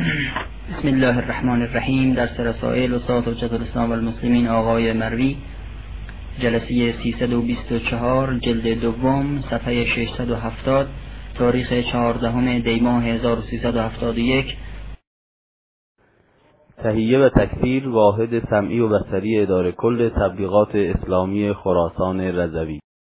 بسم الله الرحمن الرحیم. درس رسائل استاد حجت الاسلام و المسلمین آقای مروی، جلسه 324، جلد دوم، صفحه 670، تاریخ 14 دی ماه 1371. تهیه و تکثیر واحد سمعی و بصری اداره کل تبلیغات اسلامی خراسان رضوی.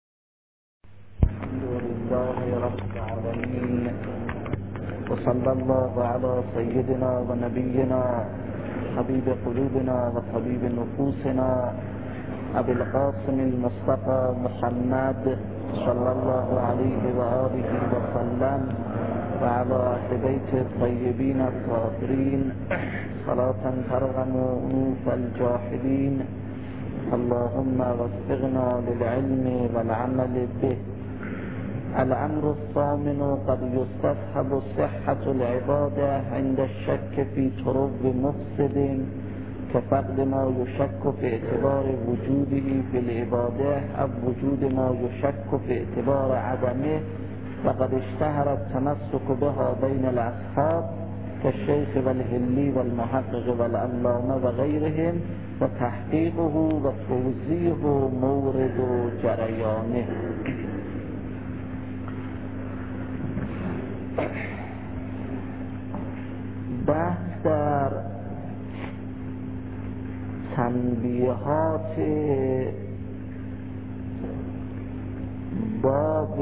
وصلى الله على سيدنا ونبينا حبيب قلوبنا وطبيب نفوسنا أبي القاسم المصطفى محمد صلى الله عليه وآله وسلم وعلى أهل بيت الطيبين الطاهرين صلاة ترغم أنوف الجاحدين. اللهم وفقنا للعلم والعمل به. الأمر الثامن قد يستصحب صحة العبادة عند الشك في طرق مفسد كفقد ما يشك في اعتبار وجوده في العبادة أو وجود ما يشك في اعتبار عدمه، وقد اشتهر التمسك بها بين الأصحاب كالشيخ والهلي والمحقق والعلامة وغيرهم، وتحقيقه وتوزيعه مورد جريانه. بحث در تنبیهات باب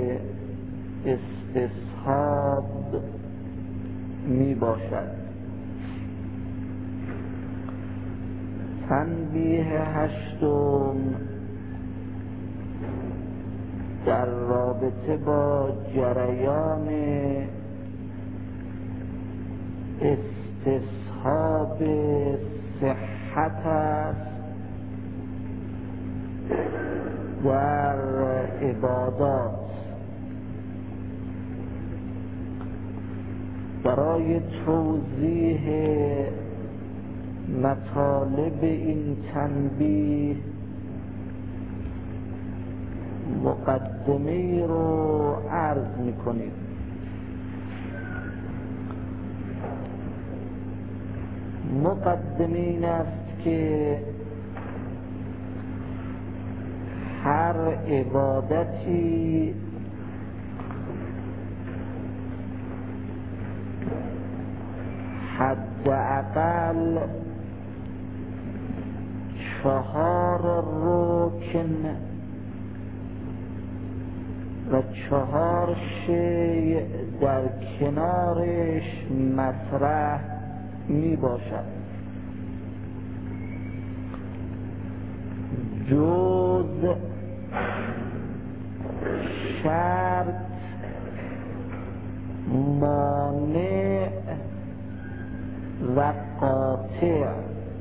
استصحاب می باشد. تنبیه هشتم در رابطه با جریان استصحاب صحت است در عبادات. برای توضیح مطالب این تنبیه مقدمه رو عرض می‌کنیم. مقدمه این است که هر عبادتی حداقل 4 رکن و 4 شیء در کنارش مطرح می باشد، جز شرط، مانع و قاطع.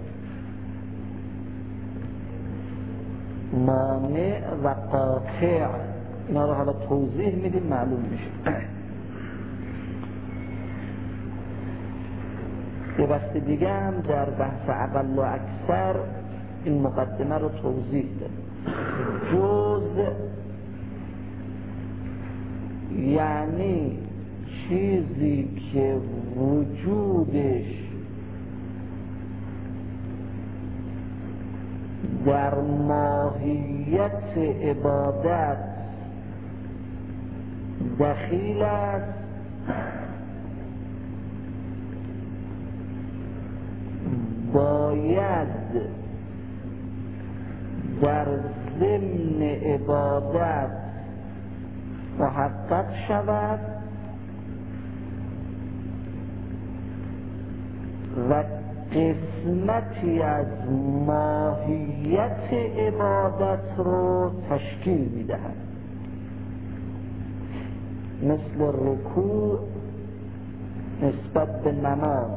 مانع و قاطع اینا رو حالا توضیح میدیم، معلوم میشه. یه بحث دیگه هم در بحث اقل و اکثر این مقدمه رو توضیح ده. جز یعنی چیزی که وجودش در ماهیت عبادت دخیل است باید در ضمن عبادت محقق شود و قسمتی از ماهیت عبادت رو تشکیل میدهد، مثل رکوع نسبت به نماز.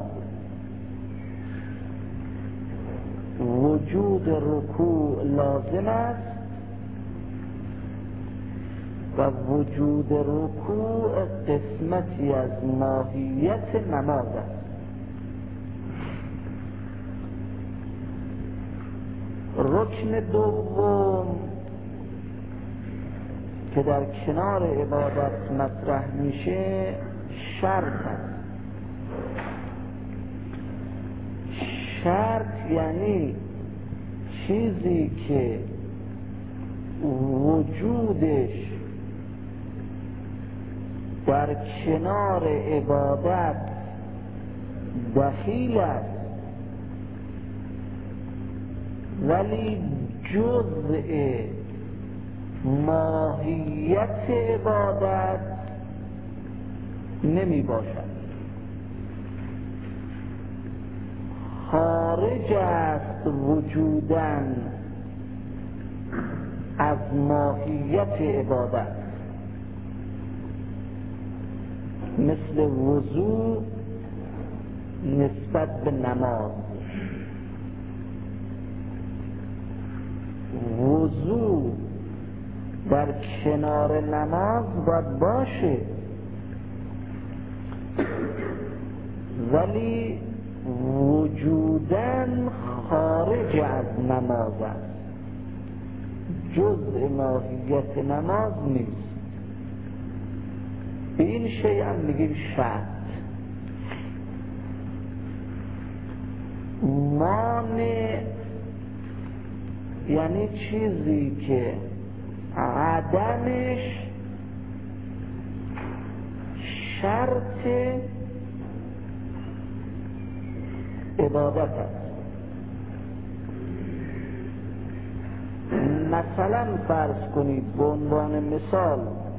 وجود رکوع لازم است و وجود رکوع قسمتی از ماهیت نماز است. رکن دوم که در کنار عبادت مطرح میشه شرط است. شرط یعنی چیزی که وجودش در کنار عبادت دخیل است ولی جزء ماهیت عبادت نمی باشد، خارج است وجودن از ماهیت عبادت، مثل وضو نسبت به نماز. وضو در کنار نماز باید باشه ولی وجودن خارج از نماز است، جزء ماهیت نماز نیست. به این شیء هم میگیم شرط. مانع یعنی چیزی که عدمش شرط عبادت است. مثلا فرض کنید به عنوان مثال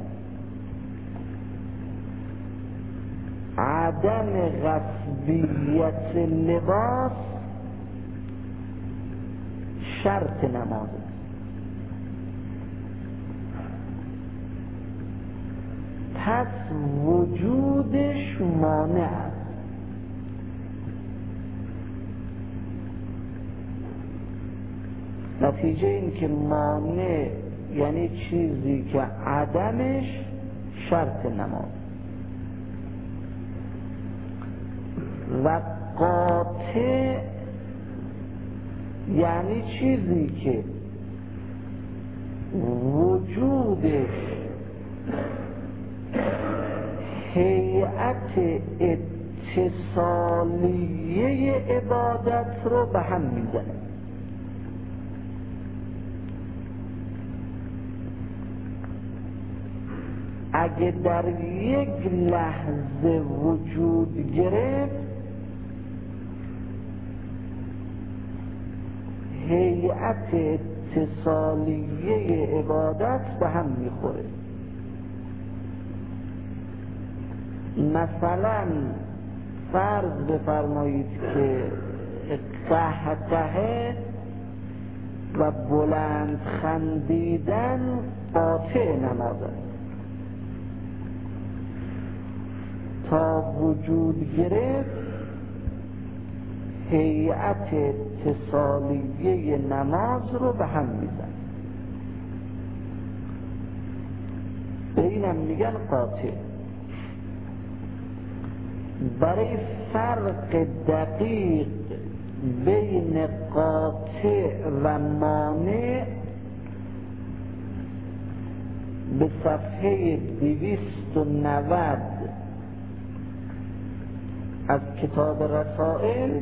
عدم غصبیت لباس شرط نماز است. پس وجودش مانع است. نتیجه این که مانع یعنی چیزی که عدمش شرط نماز و قاطع یعنی چیزی که وجودش هیئت اتصالیه عبادت رو به هم میزنه. اگه در یک لحظه وجود گرفت هیئت اتصالیه عبادت به هم میخوره. مثلا فرض بفرمایید که قهقهه و بلند خندیدن قاطع نماز است. تا وجود گرفت هیئت اتصالیه نماز رو به هم میزن. به اینم میگن قاطع. برای فرق دقیق بین قاطع و مانع به صفحه 290 از کتاب رسائل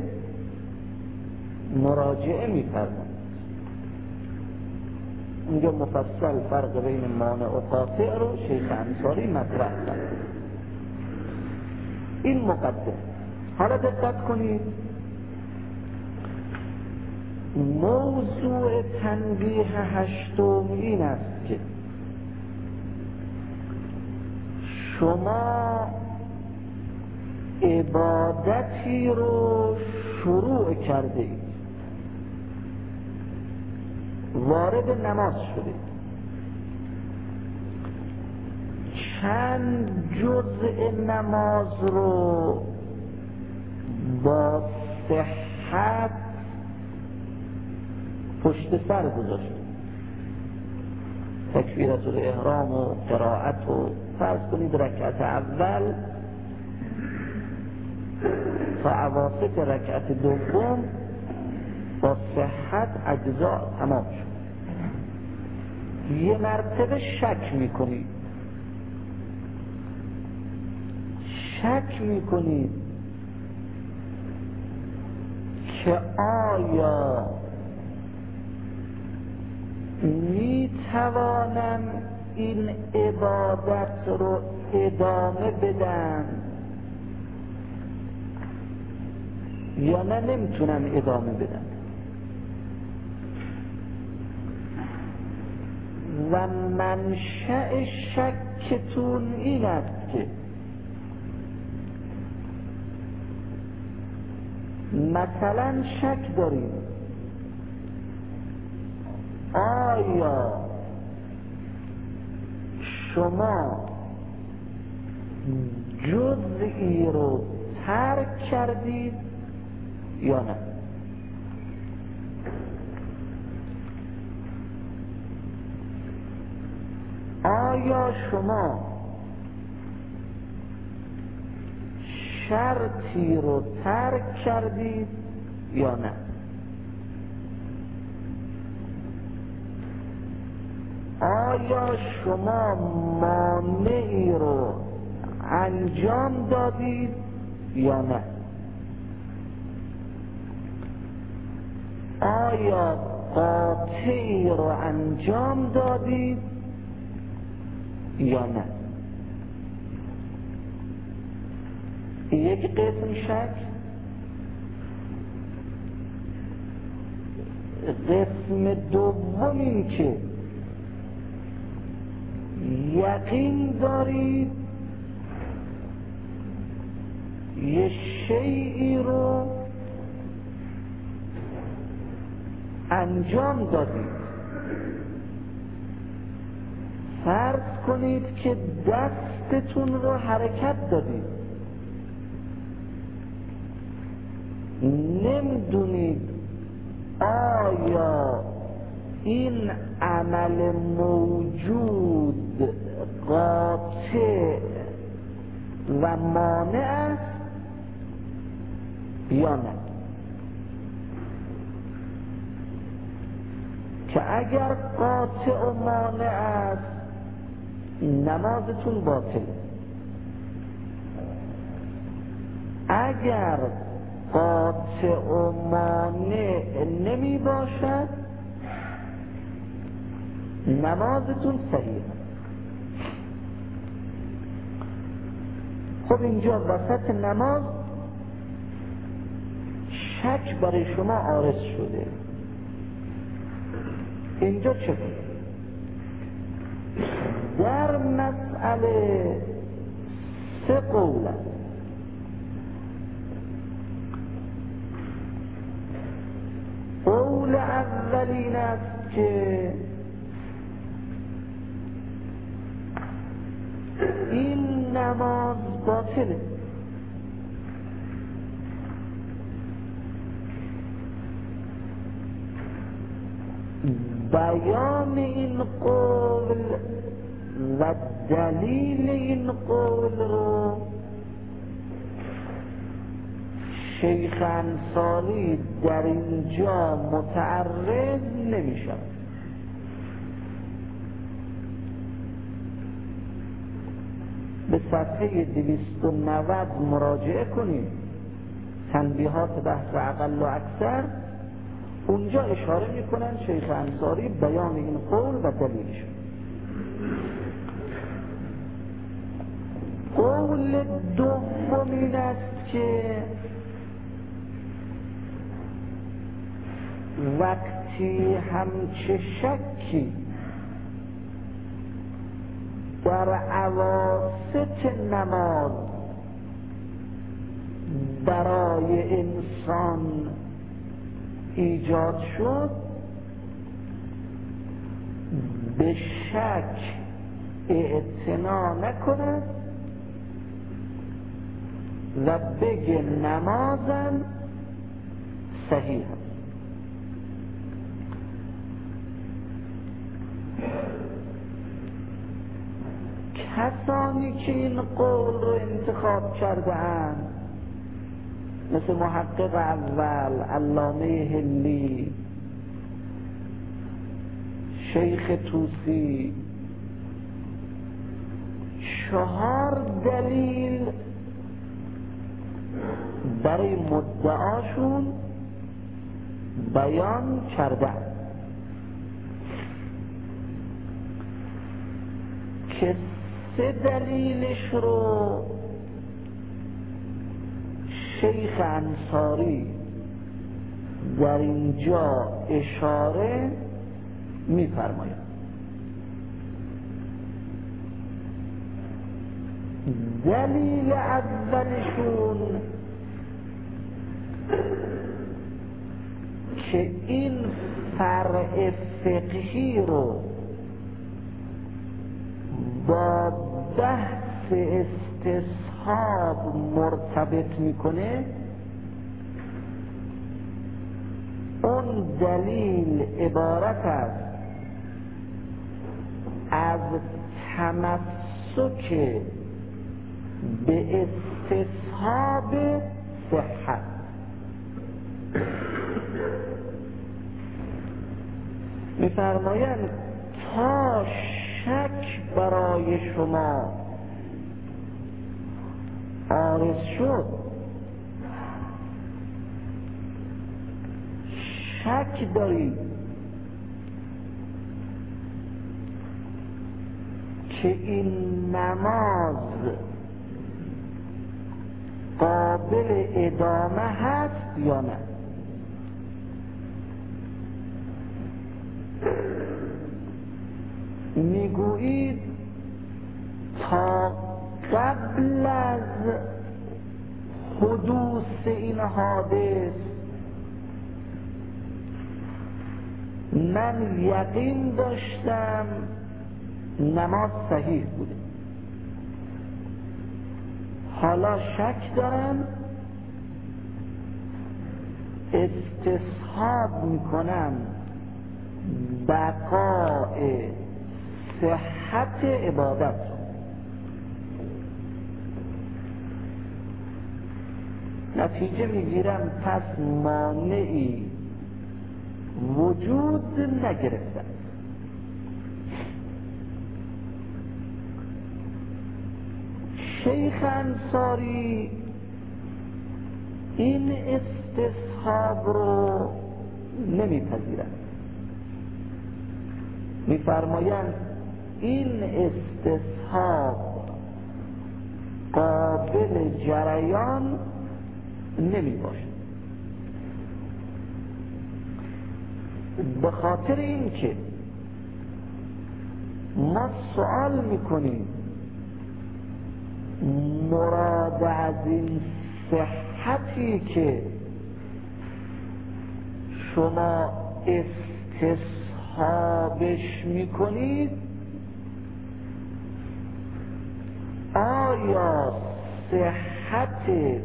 مراجعه می‌فرمایند. اونجا مفصل فرق بین مانع و قاطع رو شیخ انصاری مطرح کرد. این مقدم. حالا دقت کنید، موضوع تنبیه هشتم این است که شما عبادتی رو شروع کرده اید، وارد نماز شدید، چند جزء نماز رو با صحت پشت سر گذاشتید. تکبیرت الاحرام و قرائت و فرض کنید رکعت اول تا اواسط رکعت دوم با صحت اجزا تمام شد. یه مرتبه شک میکنید که آیا می توانم این عبادت رو ادامه بدم یا نه نمیتونم ادامه بدم. و منشأ شکتون این است که مثلا شک داریم آیا شما جزئی رو ترک کردید یا نه. آیا شما شرطی رو ترک کردید یا نه. آیا شما مانعی رو انجام دادید یا نه. آیا قاطعی رو انجام دادید یا نه. یک قسم شک. قسم دوم این که یقین دارید یه شیئی رو انجام دادید. فرض کنید که دستتون رو حرکت دادید، نمیدونید آیا این عمل موجود قاطع و مانع است یا نه. که اگر قاطع و مانع است نمازتون باطله. اگر قاطع و مانع نمی باشد نمازتون صحیح. خب اینجا وسط نماز شک برای شما عارض شده. اینجا چه کنید؟ در مسئله 3 قول است. قول اول این است که این نماز باطله. بیان این قول و دلیل این قول رو شیخ انصاری در اینجا متعرض نمی شود. به صفحه 290 مراجعه کنید، تنبیهات بحث اقل و اکثر. اونجا اشاره میکنن شیخ انصاری بیان این قول و دلیلش. قول دوم این است که وقتی همچه شکی در اواسط نماز برای انسان ایجاد شد، به شک اعتنا نکند و بگه نمازم صحیح است. کسانی که این قول رو انتخاب کرده اند مثل محقق اول علامه هلی، شیخ طوسی، 4 دلیل برای مدعاشون بیان کرده که 3 دلیلش رو شیخ انصاری در اینجا اشاره می‌فرماید. دلیل اولشون که این فرع فقهی رو با بحث استصحاب مرتبط میکنه، اون دلیل عبارت است از تمسک به استصحاب صحت. می‌فرمایند تا شک برای شما عارض شد، شک دارید که این نماز قابل ادامه هست یا نه، میگویید تا قبل از حدوث این حادث من یقین داشتم نماز صحیح بوده، حالا شک دارم، استصحاب میکنم بقای صحت عبادت رو. نتیجه میگیرم پس مانعی وجود نگرفته. شیخ انصاری این استصحاب رو نمیپذیرند، میفرمایند این استصحاب قابل جریان نمی باشد، به خاطر اینکه ما سوال میکنیم مراد از این صحتی که شما استصحابش میکنید آیا صحت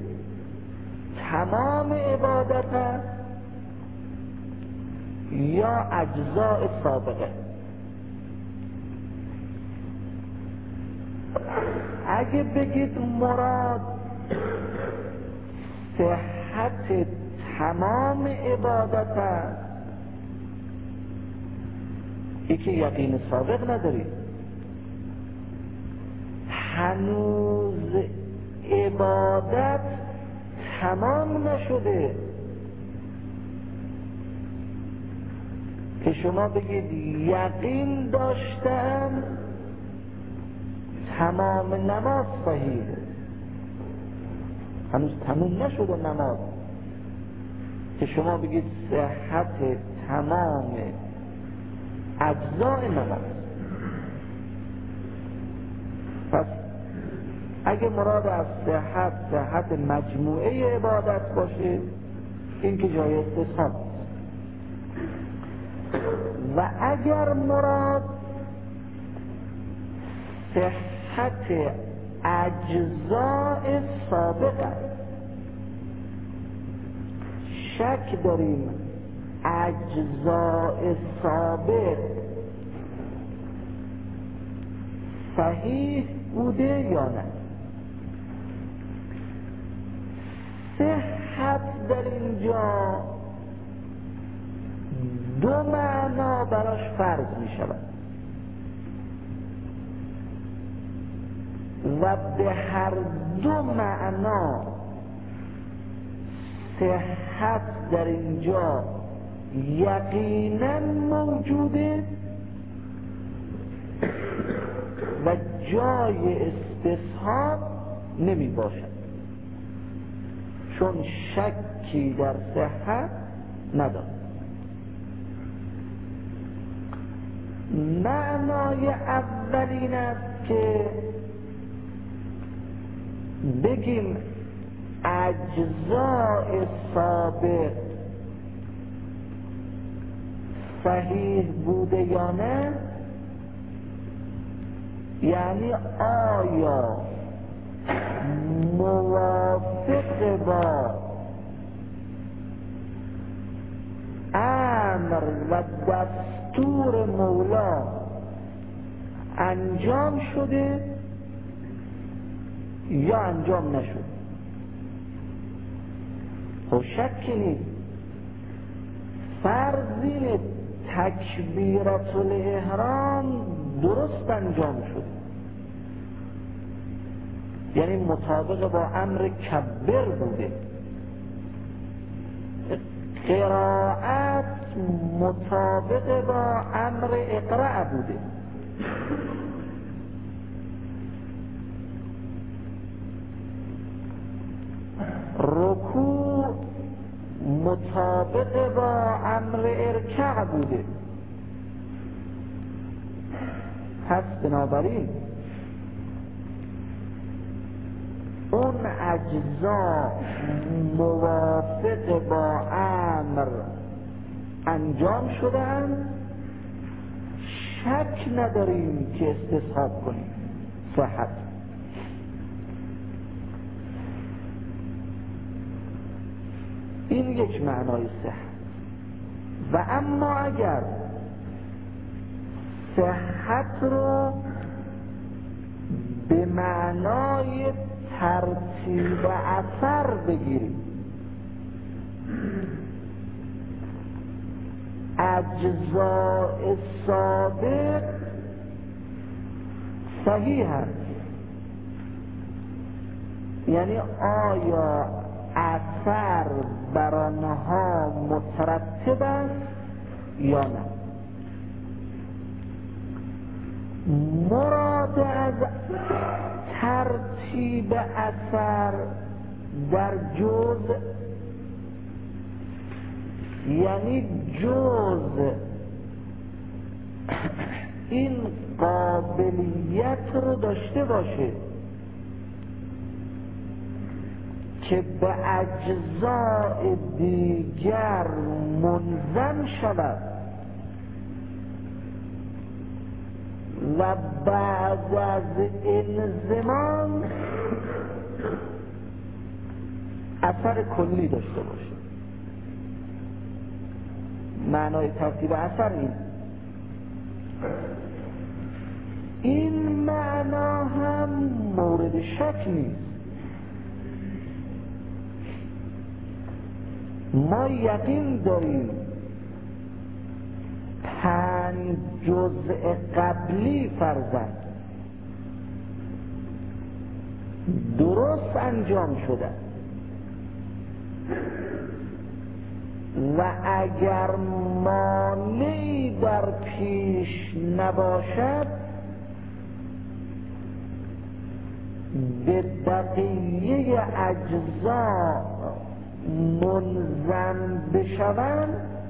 تمام عبادت است یا اجزاء سابقه؟ اگه بگید مراد صحت تمام عبادت است، یکی یقین سابق ندارید، هنوز عبادت تمام نشده که شما بگید یقین داشتم تمام نماز صحیحه. هنوز تمام نشده نماز که شما بگید صحت تمام اجزای نماز. پس اگه مراد از صحت مجموعه عبادت باشه این که جای استصحاب، و اگر مراد صحت اجزاء سابق است، شک داریم اجزاء سابق صحیح بوده یا نه. صحت در اینجا دو معنا براش فرض می شود و به هر دو معنا صحت در اینجا یقینا موجوده و جای استصحاب نمی باشد، چون شکی در صحت ندارد. معنای اولین است که بگیم اجزاء سابق صحیح بوده یا نه، یعنی آیا موافق با امر و دستور مولا انجام شده یا انجام نشد. خب شکی نیست فرض اینه تکبیرات الاحرام درست انجام شده، یعنی مطابق با امر کبر بوده، قرائت مطابق با امر اقرأ بوده. رکوع مطابق با امر ارکع بوده. پس بنابراین اون اجزا موافق با امر انجام شدن، شک نداریم که استصحاب کنیم صحت. این یک معنای صحت. و اما اگر صحت رو به معنای ترتیب اثر بگیریم، اجزاء سابق صحیح هست، یعنی آیا اثر بر آنها مترتب است یا نه. مراد از ترتیب اثر در جز، یعنی جز این قابلیت رو داشته باشه که به اجزاء دیگر منضم شود و بعد از انضمام اثر کلی داشته باشه. معنای ترتیب اثر این معنا هم مورد شک نیست. ما یقین داریم 5 جزء قبلی فرضاً درست انجام شده و اگر مانعی در پیش نباشد به بقیه اجزا منضم بشوند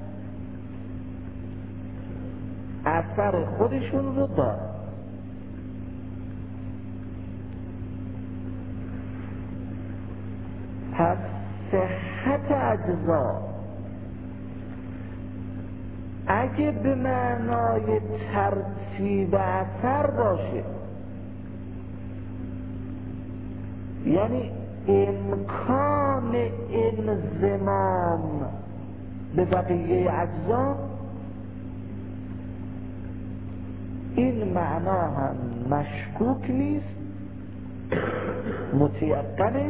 اثر خودشون رو دارد. پس صحت اجزا اگه به معنای ترتیب اثر باشه، یعنی امکان انضمام به بقیه اجزا، این معنا هم مشکوک نیست، متیقنه.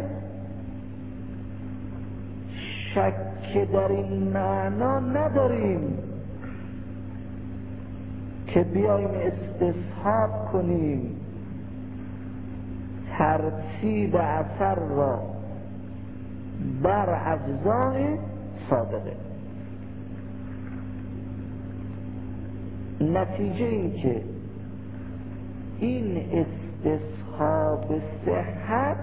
شک در این معنا نداریم که بیاییم استصحاب کنیم ترتیب اثر را بر اجزای سابقه. نتیجه این که این استصحاب صحت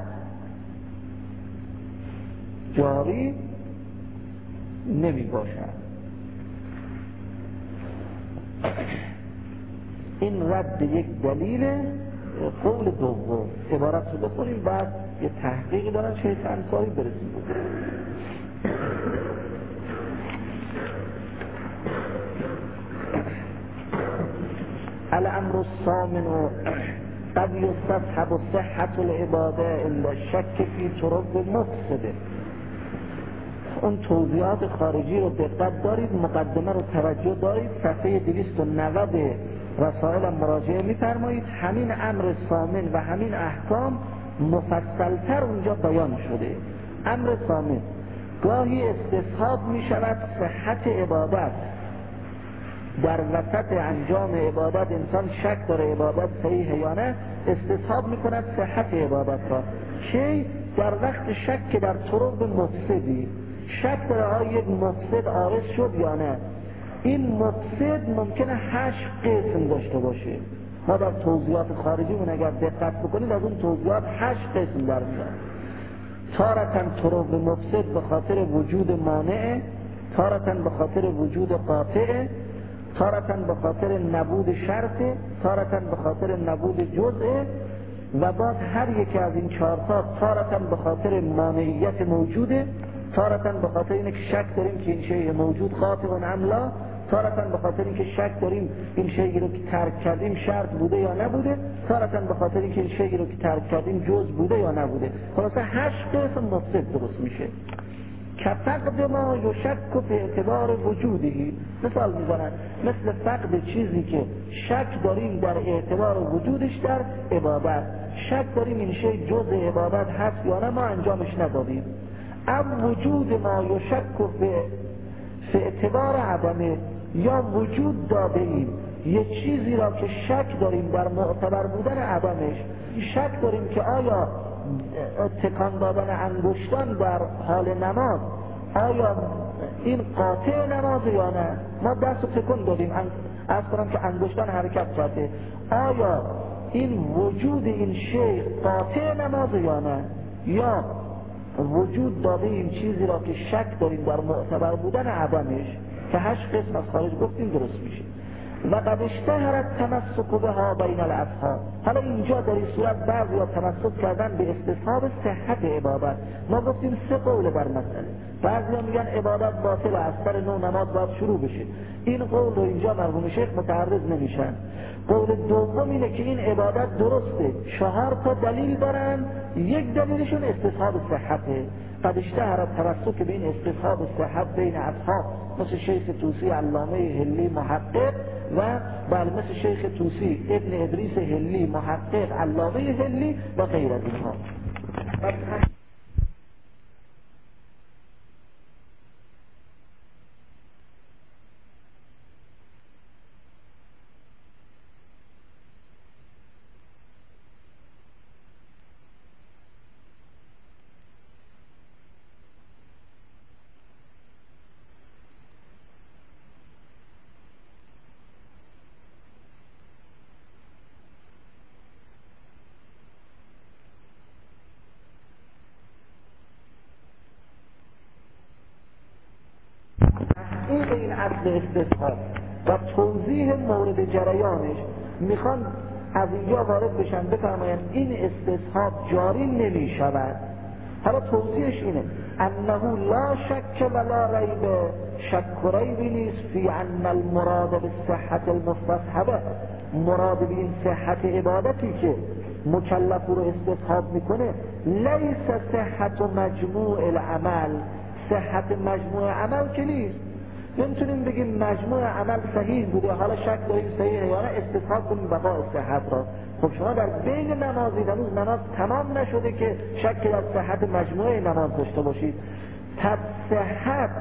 جاری نمی باشد. این رد یک دلیل. قول دوم عبارت رو بخونیم، بعد یه تحقیقی دارن شیخ انصاری برسیم. الامر الثامن قد يستصحب صحة العباده الا الشك في طرق مفسده. اون توضیحات خارجی رو دقت دارید، مقدمه رو توجه دارید، صفحه 290 رسائل مراجعه می‌فرمایید. همین امر ثامن و همین احکام مفصلتر اونجا بیان شده. امر ثامن، گاهی استصحاب می‌شود صحت عبادت، در وسط انجام عبادت انسان شک داره عبادت صحیحه یا نه، استصحاب می‌کند صحت عبادت را. چه در وقت شک در طرق مفسدی، شک داره آیا یک مفسد عارض شد یا نه. این مفسد ممکنه 8 قسم داشته باشه. ما در توضیحات خارجیمون اگر دقت بکنید از اون توضیحات 8 قسم در میاد. تارتاً طرق مفسد به خاطر وجود مانع، تارتاً به خاطر وجود قاطع، تارتاً به خاطر نبود شرط، تارتاً به خاطر نبود جزء، و بعد هر یکی از این 4 تا تارتاً به خاطر مانعیت موجوده، تارتاً به خاطر اینکه شک داریم که این شیء موجود قاطع و املا، تارتاً به خاطر اینکه شک داریم این شیء رو که ترک کردیم شرط بوده یا نبوده، تارتاً به خاطر اینکه این شیء رو که ترک کردیم جزء بوده یا نبوده. خلاصه 8 قسم مفسد درست میشه. کفقد ما یشک به اعتبار وجودی، مثال میزنن مثل فقد چیزی که شک داریم در اعتبار وجودش در عبادت، شک داریم این شیء جزء عبادت هست یا نه، ما انجامش ندادیم. ام وجود ما یشک به اعتبار عدمه، یا وجود داده ایم یه چیزی را که شک داریم در معتبر بودن عدمش، شک داریم که آیا تکان دادن انگشتان در حال نماز آیا این قاطع نماز یا نه. ما دست رو تکون دادیم، از کنم که انگشتان حرکت کرده، آیا این وجود این شیء قاطع نماز یا نه، یا وجود داده این چیزی را که شک داریم در معتبر بودن عدمش، که 8 قسم از خارج گفتیم درست میشه. و قد اشتهرت تمسک بها بین الاصحاب. حالا اینجا در این صورت بعضی ها تمسک کردن به استصحاب صحت عبادت. ما گفتیم 3 قول بر مسئله. بعضی ها میگن عبادت باطل، از سر 9 نماز باید شروع بشه. این قول رو اینجا مرحوم شیخ متعرض نمیشن. قول دوم اینه که این عبادت درسته، 4 تا دلیل دارن، یک دلیلشون استصحاب صحته. قد اشتهرت تمسک به این استصحاب صحت بین اصحاب، مثل شیخ طوسی علامه هلی محقق، و بله مثل شیخ طوسی ابن ادریس هلی محقق علامه هلی و غیر از اینها. این اصل استصحاب و توضیح مورد جریانش میخوان از اینجا وارد بشن، بفرمایند این استصحاب جاری نمی شود. حالا توضیحش اینه انه لا شک ولا ریب، شک و ریبی نیست فی ان المراد بالصحت المستصحبه، مراد به این صحت عبادتی که مکلف رو استصحاب میکنه لیس صحت مجموع العمل، صحت مجموع عمل که نیست. نمیتونیم بگیم مجموع عمل صحیح بوده حالا شک داریم صحیحه یا نه استصحاب کنیم بقای صحت را. خب شما در بین نمازی هنوز نماز تمام نشده که شک در صحت مجموعه نماز داشته باشید. پس صحت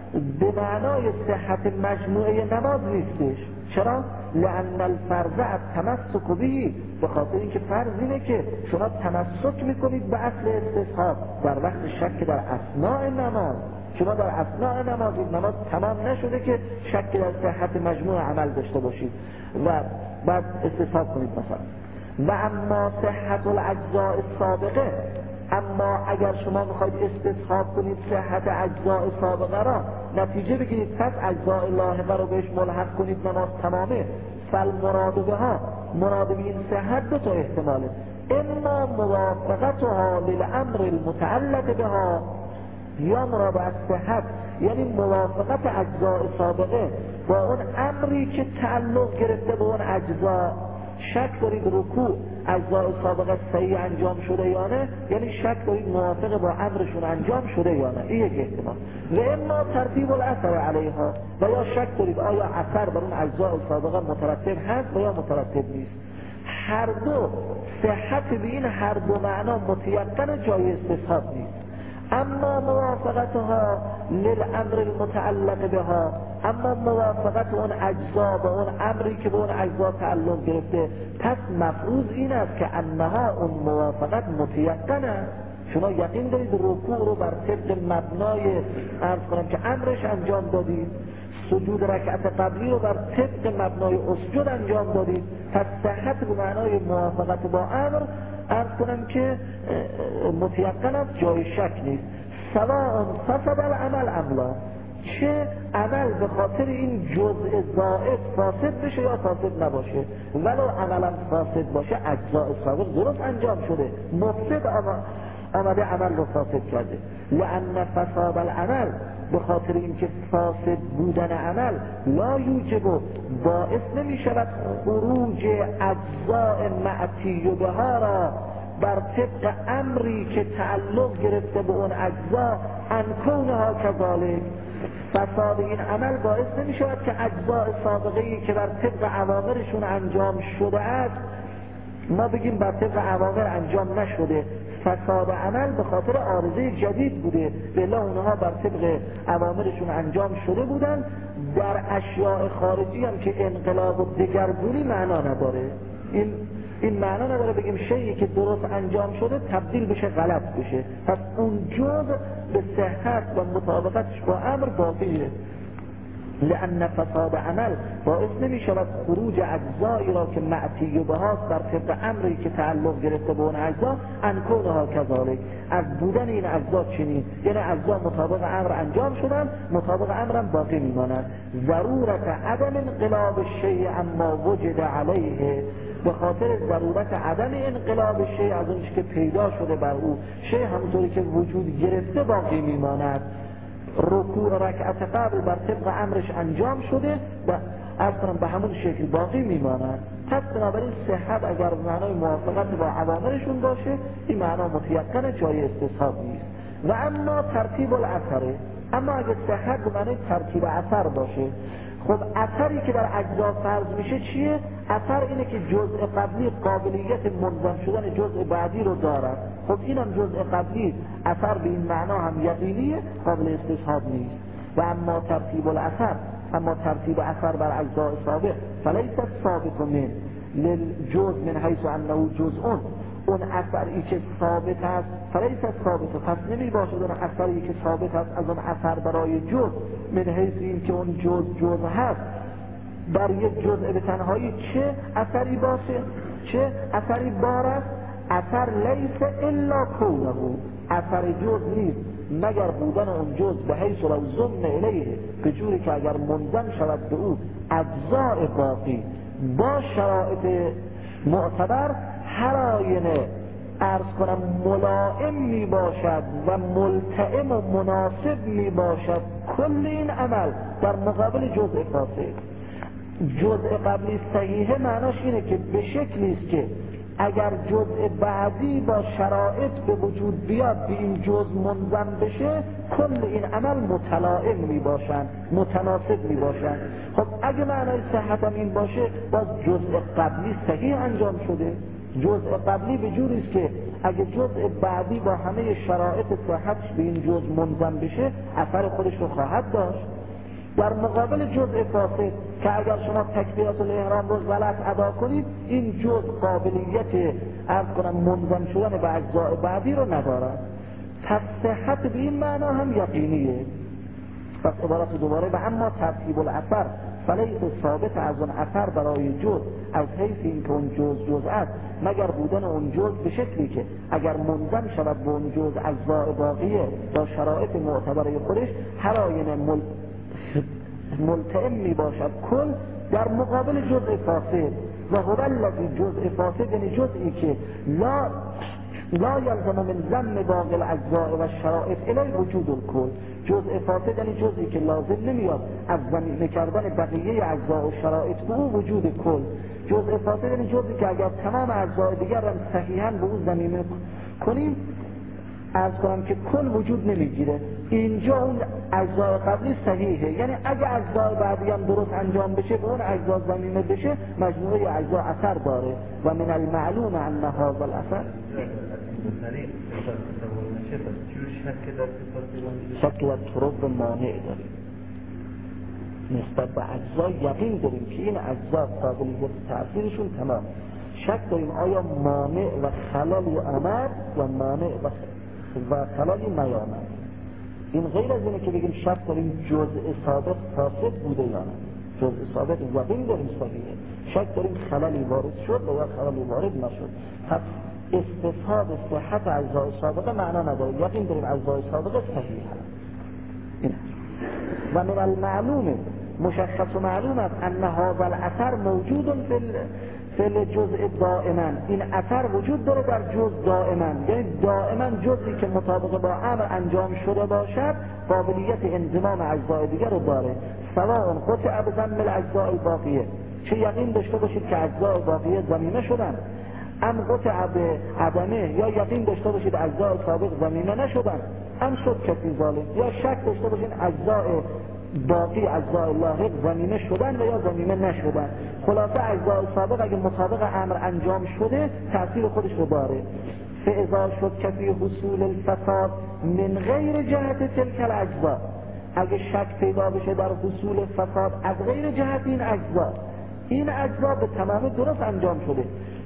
به معنای صحت مجموعه نماز نیستش. چرا؟ لأن الفرض التمسک به، به خاطر اینکه فرض اینه که شما تمسک میکنید به اصل استصحاب در وقت شک در اثناء نماز. شما در اثناء نماز تمام نشده که شک در صحت مجموع عمل داشته باشید و بعد استصحاب کنید مثلا. و اما صحت الاجزاء السابقه، اما اگر شما میخواید استصحاب کنید صحت اجزاء سابقه را، نتیجه بگیرید پس اجزاء لاحقه رو بهش ملحق کنید نماز تمامه، فالمراد بها، مراد به این صحت دو تا احتماله، اما موافقتها للامر المتعلق بها، یا مراد از صحت یعنی موافقت اجزاء سابقه با اون امری که تعلق گرفته به اون اجزا. شک دارید رکوع اجزاء سابقه صحیح انجام شده یا نه، یعنی شک دارید موافق با امرشون انجام شده یا نه، این یک احتمال. و اما ترتیب الاثر علیها، و یا شک دارید آیا اثر بر اون اجزاء سابقه مترتب هست و یا مترتب نیست. هر دو صحت به این هر دو معنا متیقن جای استصحاب نیست. اما موافقتها للامر المتعلق بها، اما موافقت اون اجزا به اون امری که به اون اجزا تعلق گرفته، پس مفروض این است که انها اون موافقت متیقنه. شما یقین دارید رکوع رو بر طبق مبنای عرض کنم که امرش انجام دادید، سجود رکعت قبلی رو بر طبق مبنای اسجود انجام دادید، پس صحت به معنای موافقت با امر عرض کنم که متیقن است، جای شک نیست. سواء فسد العمل ام لا، چه عمل به خاطر این جزء زائد فاسد بشه یا فاسد نباشه، ولو عملا فاسد باشه اجزاء سابق درست انجام شده، مفسد آمده عمل رو فاسد کرده. لأن فساد العمل، به خاطر اینکه فاسد بودن عمل لا یوجب، باعث نمی شود خروج اجزاء معتی بها را بر طبق امری که تعلق گرفته به اون اجزا ان کونها کذالک. فساد این عمل باعث نمی شود که اجزاء سابقه‌ای که بر طبق اوامرشون انجام شده است ما بگیم بر طبق اوامر انجام نشده. فساد عمل به خاطر عارضه جدید بوده، بلا اونها بر طبق اوامرشون انجام شده بودن. در اشیاء خارجی هم که انقلاب و دگرگونی معنا نداره. این معنا نداره بگیم شیئی که درست انجام شده تبدیل بشه غلط بشه، پس اون جزء به صحت و مطابقتش با امر باقیه. لأن فساد عمل باعث نمی شود خروج اجزایی را که معتی بهاست بر طبق امری که تعلق گرفته به اون اجزا ان کونها کذالک، از بودن این اجزا چنین، یعنی اجزا مطابق امر انجام شدن، مطابق امرم باقی میمانند. ضرورت عدم انقلاب الشیء اما وجد علیه، به خاطر ضرورت عدم انقلاب شیء از اون که پیدا شده بر او، شیء همونطوری که وجود گرفته باقی میماند. رکوع رکعت قبل بر طبق امرش انجام شده و اصلا به همون شکل باقی میماند. پس بنابراین صحت اگر معنای موافقت با عوامرشون باشه این معنا متیقن جای استصحاب نیست. و اما ترتیب الاثره، اما اگر صحت به معنای ترتیب اثر باشه، خب اثری که در اجزا فرض میشه چیه؟ اثر اینه که جزء قبلی قابلیت منظم شدن جزء بعدی رو دارد. خب اینم جزء قبلی اثر به این معنا هم یقینیه، قابل استصحاب نیست. و اما ترتیب الاثر، اما ترتیب اثر بر اجزاء سابق فلیس ثابت من للجزء من حیث انه جزء، اون اثری که ثابت است فلیس ثابت، پس نمی باشد اون اثری که ثابت است از اون اثر برای جزء من حیث این که اون جزء هست در یک جزء به تنهایی چه اثری باشه، چه اثری بارد. اثر لیس الا کونه، اثر جزء نیست مگر بودن اون جزء به حیث لو ضمن الیه، به جوری که اگر منضم شود به او اجزاء باقی با شرایط معتبر هر آینه عرض کنم ملائم می باشد و ملتئم و مناسب می باشد کل این عمل در مقابل جزء فاسد. جزء قبلی صحیحه معناش اینه که به شکلی است که اگر جزء بعدی با شرایط به وجود بیاد به این جزء منضم بشه کل این عمل متلائم می باشند، متناسب می باشند. خب اگه معنای صحت هم این باشه باز جزء قبلی صحیح انجام شده، جزء قبلی به جوری است که اگه جزء بعدی با همه شرایط صحتش به این جزء منضم بشه اثر خودش رو خواهد داشت. در مقابل جزء فاسد که اگر شما تکبیرات الاحرام رو غلط ادا کنید این جزء قابلیت عرض کنم منضم شدن به اجزاء بعدی رو ندارد. پس صحت به این معنا هم یقینیه. پس عبارت دوباره به اما ترتیب الاثر فلیس ثابت از اون اثر برای جزء از حیث این که اون جزء است مگر بودن اون جزء به شکلی که اگر منضم شود به اون جزء اجزاء باقیه با شرایط معتبره خودش هر آینه ملتئم می باشد کل در مقابل جزء فاسد و هو الذی جزء فاسد یعنی جزئی که لا یلزم من ضم باقی الاجزاء و الشرائط الی وجود الکل. جزء فاسد یعنی جزئی که لازم نمیاد از ضمیمه کردن بقیه اجزاء و شرائط به او وجود کل. جزء فاسد یعنی جزئی که اگر تمام اجزاء دیگر هم صحیحاً به او ضمیمه کنیم عرض کنم که کل وجود نمیگیره. اینجا اون اجزاء قبلی صحیحه، یعنی اگه اجزاء بعدی هم درست انجام بشه به اون اجزاء ضمیمه بشه مجموعه اجزاء اثر داره. و من المعلوم ان هذا الاثر شک در طرق مانع داریم نسبت به اجزا یقین داریم که این اجزا قابلیت تأثیرشون تمام. شک داریم آیا مانع و خلالی آمد و مانع و خلالی نیامد. این غیر از اینه که بگیم شک داریم جزء سابق فاسد بوده یا نه. جزء سابق یقین داریم صحیحه، شک داریم خلالی وارد شد و یا خلالی وارد نشد. پس استصحاب صحت اجزای سابقه معنا نداره، یقین داریم اجزای سابقه صحیح هست. و من المعلوم مشخص و معلوم است ان هذا الاثر موجود فی الجزء دائما. این اثر وجود داره در جزء دائما، یعنی دائما جزئی که مطابق با امر انجام شده باشد قابلیت انضمام اجزای دیگر رو داره. سواء قطع بضم الاجزاء الباقیه، چه یقین داشته باشید که اجزای باقیه ضمیمه شدن، ام قطع به عدمه، یا یقین داشته باشید اجزاء سابق ضمیمه نشدن، ام شد کسی ظالم، یا شک داشته باشید اجزاء باقی اجزاء لاحق ضمیمه شدن و یا ضمیمه نشدن. خلاصه اجزاء سابق اگه مطابق امر انجام شده تأثیر خودش رو داره. فاذا شد کفی حصول الفساد من غیر جهت تلک الاجزاء، اگه شک پیدا بشه در حصول فساد از غیر جهت این اجزا به تمام درست انجام شده،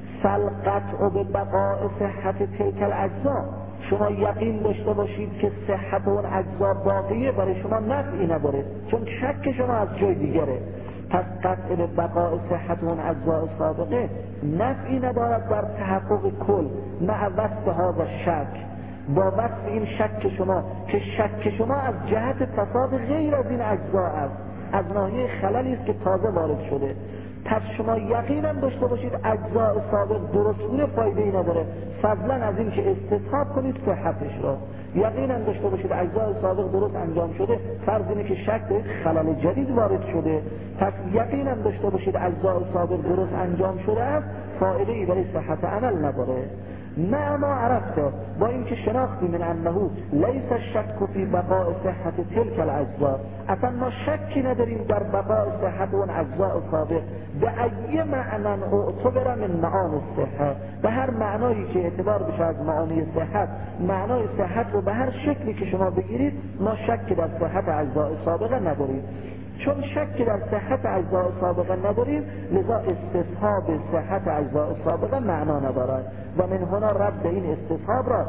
فالقطع به بقاء صحت تلک الاجزاء، شما یقین داشته باشید که صحت اون اجزا باقیه برای شما نفعی نداره چون شک شما از جای دیگره. پس قطع به بقاء صحت اون اجزا سابقه نفعی ندارد در تحقق کل مع وصف هذا شک، با وصف این شک شما که شک شما از جهت فساد غیر از این اجزا است، از ناحیه خللی است که تازه وارد شده. پس شما یقینا داشته باشید اجزاء سابق درست بوده فایده‌ای نداره، فضلا از این که استصحاب کنید صحتش را. یقینا داشته باشید اجزاء سابق درست انجام شده، فرض اینه که شک دارید خلل جدید وارد شده، پس یقینا داشته باشید اجزاء سابق درست انجام شده است، فایده‌ای برای صحت عمل نداره. نه ما عرفته، با اینکه شناختی من انه لیس الشک فی بقاء صحت تلک الاجزاء، اصلا ما شکی نداریم در بقاء صحت اون اجزاء سابق به ای معنی اعتبر من معانی الصحه، به هر معنایی که اعتبار بشه از معانی صحت، معنای صحت رو به هر شکلی که شما بگیرید ما شکی در صحت اجزاء سابقه نداریم. چون شک در صحت اجزاء سابقه نداریم لذا استصحاب صحت اجزاء سابقه معنا ندارد و من هنا رد این استصحاب را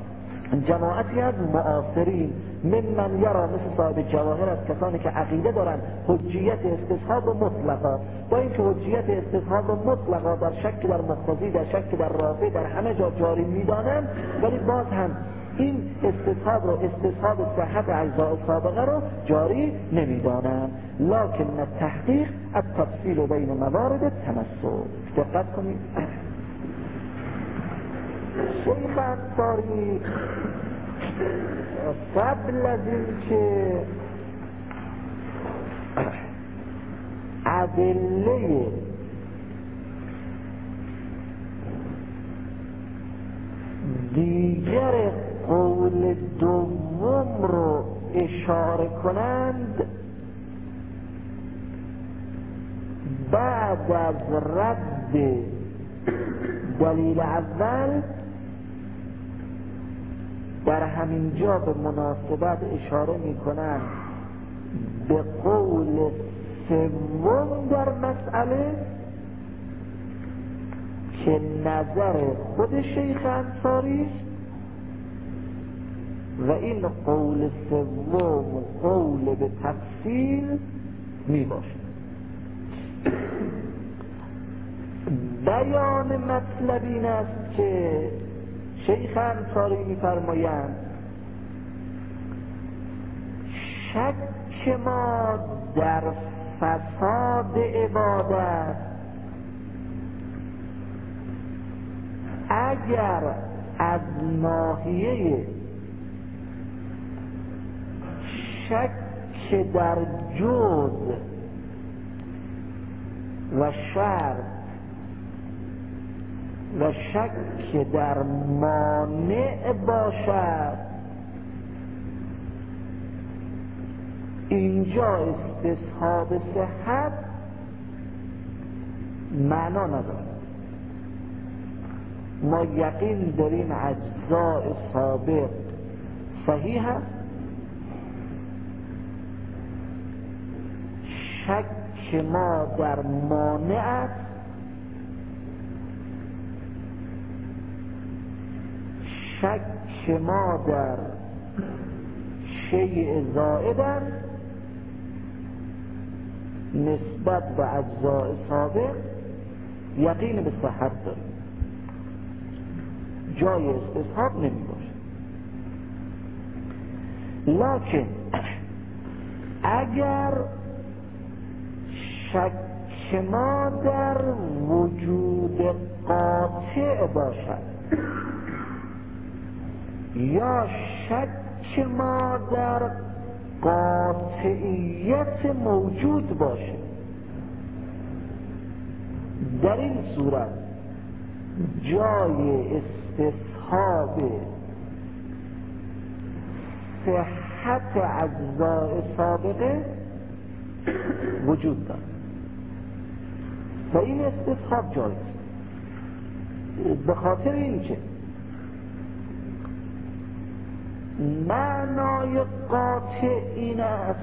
جماعتی از معاصرین ممن یرا مثل صاحب جواهر از کسانی که عقیده دارن حجیت استصحاب و مطلقا، با اینکه حجیت استصحاب و مطلقا در شک در مقتضی، در شک در رافع، در همه جا جاری میدانند، ولی باز هم این استصحاب رو استصحاب صحت اجزاء سابقه رو جاری نمیدانند. لکن التحقیق التفصیل بین موارد التمثل. دقت کنید شیخ انصاری قبل از این که ادله دیگر قول دوم رو اشاره کنند، بعد از رد دلیل اول در همین جا به مناسبت اشاره میکنن به قول سوم در مسئله که نظر خود شیخ انصاری و این قول سوم قول به تفصیل می باشد. بیان مطلب این است که شیخ انصاری می فرمایند شک ما در فساد عبادت اگر از ناحیه شک در جز و شرط و شک در مانع باشد، اینجا استصحاب صحت معنا نداره. ما یقین داریم اجزاء سابق صحیح است، شک ما در مانع است، شک ما در شیء زائد است نسبت به اجزاء سابق یقین به صحت داریم، جای استصحاب نمی باشه. لکن اگر شک ما در وجود قاطع باشد یا شک ما در قاطعیت موجود باشه، در این صورت جای استصحاب صحت اجزاء سابقه وجود دارد و این استصحاب جایز به خاطر اینکه معنای قاطع این است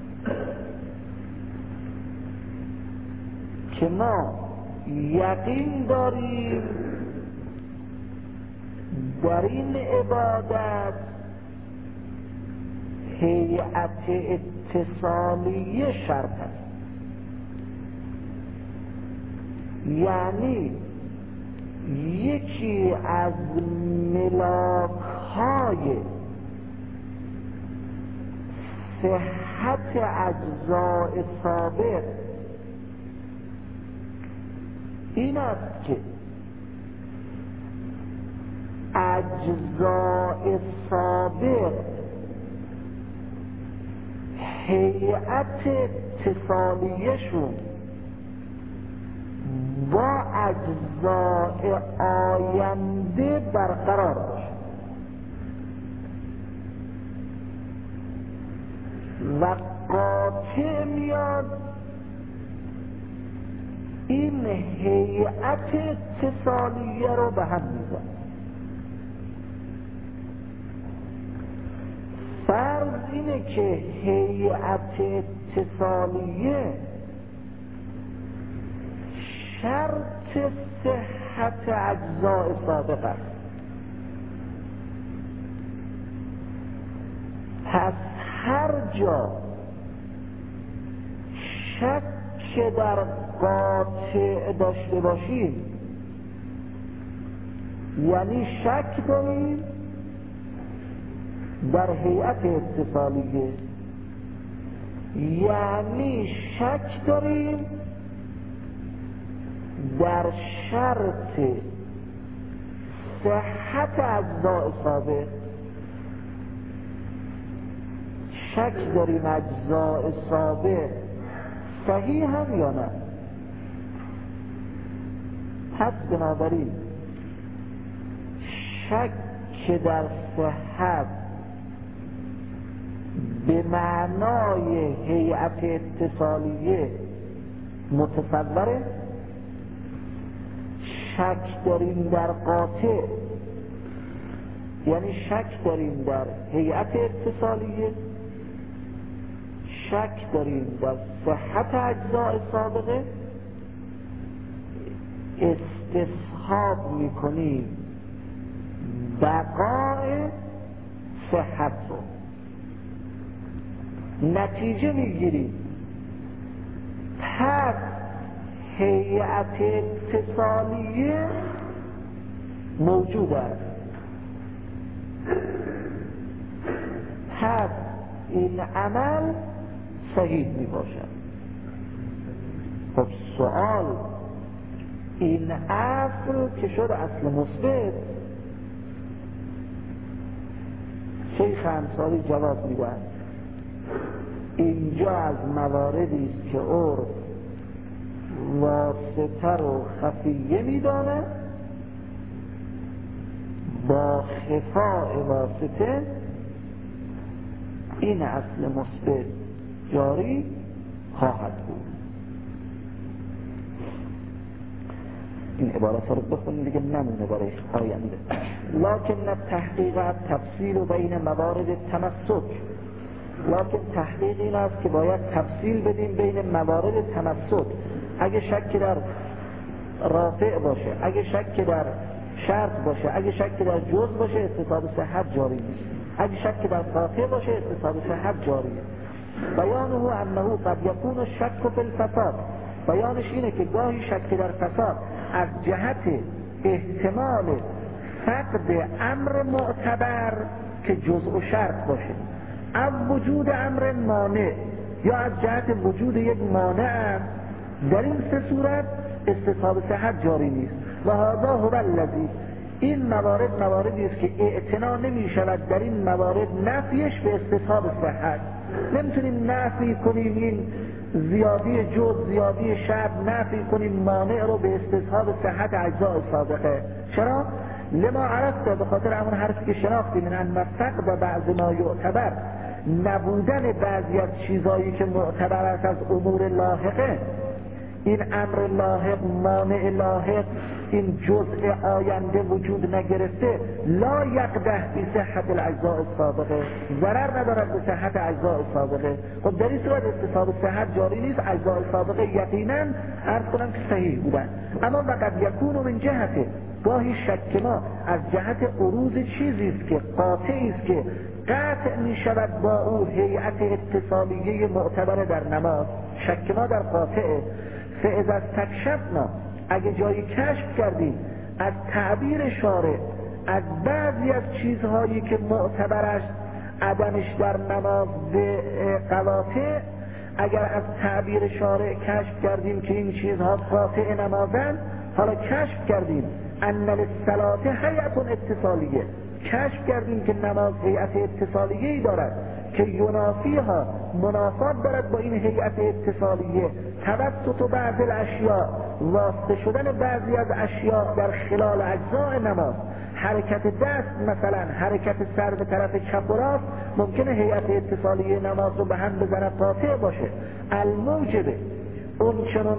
که ما یقین داریم در این عبادت هیئت اتصالی شرط است، یعنی یکی از ملاک‌های صحت اجزاء سابق این است که اجزاء سابق هیئت اتصالیشون با اجزاء آینده برقرار باشه و قاطع میاد این هیئت اتصالیه رو به هم میزن. فرض اینه که هیئت اتصالیه شرط صحت اجزاء سابق است، پس هر جا شک در قاطع داشته باشیم یعنی شک داریم در هیئت اتصالیه، یعنی شک داریم در شرط صحت اجزاء سابق، شک داریم اجزاء سابق صحیح هم یا نه. پس بنابراین شک در صحت به معنای هیئت اتصالیه متصوره، شک داریم در قاطع، یعنی شک داریم در هیئت اتصالیه، شک داریم در صحت اجزاء سابقه، استصحاب میکنیم بقای صحت رو، نتیجه میگیریم پس هیئت اتصالیه موجود است، پس این عمل صحیح می باشد. خب سوال، این اصل که شد اصل مثبت، شیخ انصاری جواب میدن اینجا از مواردی است که عرف واسطه رو خفیه میدانه، با خفاء واسطه این اصل مثبت جاری خواهد بود. این عبارات رو بخونید دیگه نمونه برای آینده. لکن التحقیق التفصیل بین موارد تمسک، لکن تحقیق این است که باید تفصیل بدیم بین موارد تمسک. اگه شک در رافع باشه، اگه شک در شرط باشه، اگه شک در جز باشه، استصحاب صحت جاری نیست. اگه شک در قاطع باشه، استصحاب صحت جاریه. بیانه انه قد یکون الشک فی الفساد، بیانش اینه که گاهی شک در فساد از جهت احتمال فقد امر معتبر که جزء و شرط باشه، او وجود امر مانع، یا از جهت وجود یک مانع است. در این سه صورت استصحاب صحت جاری نیست. و هذا هو الذی، این مواردی است که اعتنا نمی شود در این موارد نفیش به استصحاب صحت. نمیتونیم نفی کنیم این زیادی جز، زیادی شرط، نفی کنیم مانع رو به استصحاب صحت اجزاء سابقه. چرا؟ لما عرفته، به خاطر همون حرفی که شناختیم، من ان فقد بعض ما یعتبر، نبودن بعضی از چیزایی که معتبر است از امور لاحقه، این امر لاحق، مانع لاحق، این جزء آینده وجود نگرفته، لا یقدح بی صحت الاجزاء السابقه، ضرر ندارد به صحت اجزاء سابقه. خب در این صورت استصحاب صحت جاری نیست. اجزاء سابقه یقینا عرض کنم که صحیح بودن، اما وقد یکون من جهته، گاهی شک ما از جهت عروض چیزی است که قاطعی است که قطع می شود با او هیئت اتصالیه معتبر در نماز. شک ما در قاطعه. فاذا استکشفنا، اگه جایی کشف کردیم از تعبیر شارع از بعضی از چیزهایی که معتبر است عدمش در نماز به قواطع، اگر از تعبیر شارع کشف کردیم که این چیزها قاطع نمازن، حالا کشف کردیم ان للصلاة هیئت اتصالیه، کشف کردیم که نماز هیئت اتصالیه‌ای دارد که ینافیها، منافات دارد با این هیئت اتصالیه، توسط بعض الاشیاء، واسطه شدن بعضی از اشیاء در خلال اجزاء نماز، حرکت دست مثلا، حرکت سر به طرف چپ و راست، ممکنه هیئت اتصالیه نماز رو به هم بزنه، قاطع باشه. الموجبه، اون چنون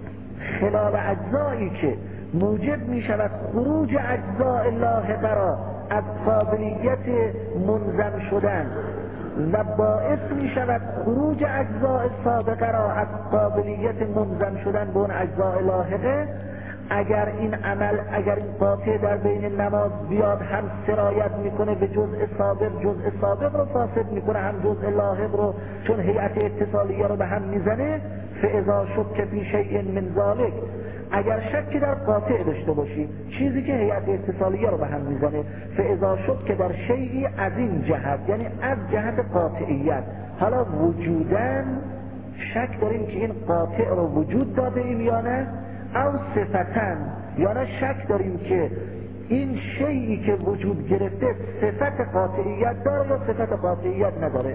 خلال اجزایی که موجب می شود خروج اجزاء لاحقه را از قابلیت منظم شدن و باعث می شود خروج اجزاء سابقه را از قابلیت منظم شدن به اون اجزاء لاحقه. اگر این عمل، اگر این قاطع در بین نماز بیاد، هم سرایت میکنه به جزء سابق، جزء سابق رو فاسد میکنه، هم جزء لاحق رو، چون هیئت اتصالیه رو به هم میزنه. فاذا شک فی شیء من ذلک، اگر شک در قاطع داشته باشیم، چیزی که هیئت اتصالیه رو به هم میزنه، فاذا شک در شیئی از این جهت، یعنی از جهت قاطعیت، حالا وجودن شک داریم که این قاطع رو وجود داده ایم یا نه، او صفتن، یا نه شک داریم که این شیئی که وجود گرفته صفت قاطعیت داره یا صفت قاطعیت نداره.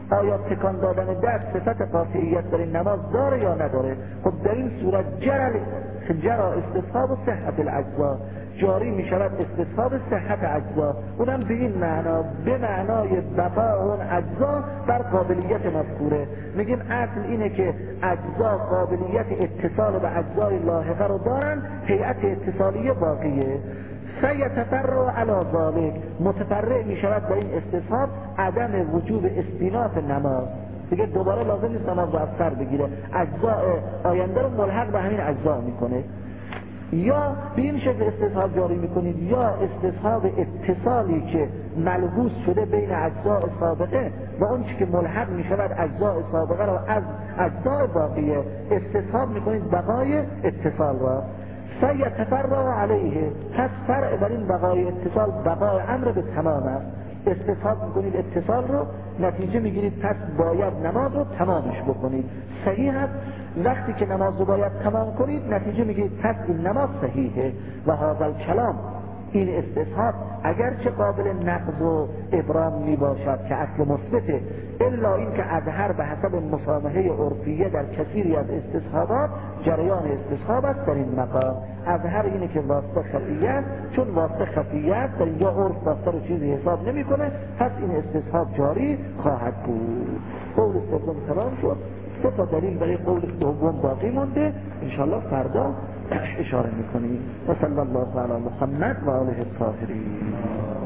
آیا تکان دادن دست صفت قاطعیت در این نماز داره یا نداره؟ خب در این صورت جرا استصحاب و صحت الاجزا، جاری می شود استصحاب صحت اجزا، اونم به این معنا، به معنای بقا اون اجزا بر قابلیت مذکوره. میگیم اصل اینه که اجزا قابلیت اتصال به اجزای لاحقه رو دارن، هیئت اتصالیه باقیه. سیتفرع علی ذلک، متفرع می شود با این استصحاب عدم وجوب استیناف نماز، دیگه دوباره لازم نیست نماز رو از سر بگیره، اجزاء آینده رو ملحق به همین اجزا میکنه. یا به این شکل استصحاب جاری میکنید، یا استصحاب اتصالی که ملحوظ شده بین اجزاء سابقه و اون چی که ملحق میشود اجزاء سابقه رو از اجزاء باقیه استصحاب میکنید بقای اتصال را. سیتفرع علیه، پس فرع بر این بقای اتصال بقای امر به تمام است. استصحاب میکنید اتصال رو، نتیجه میگیرید پس باید نماز رو تمامش بکنید. صحیح است. وقتی که نماز رو باید تمام کنید نتیجه میگیرید پس این نماز صحیحه. و هذا الکلام، این استصحاب اگرچه قابل نقض و ابرام می باشد که اصل مثبته، الا این که اظهر به حسب مسامحه عرفیه در کثیری از استصحابات جریان استصحاب است. در این مقام اظهر اینه که واسطه خفیه است، چون واسطه خفیه است در اینجا عرف واسطه رو چیزی حساب نمی کنه، پس این استصحاب جاری خواهد بود. قول سوم تمام شد. دو تا دلیل برای قول دوم باقی مونده، انشاءالله فردا اشاره میکنیم. و صلی الله علی محمد و آله الطاهرین.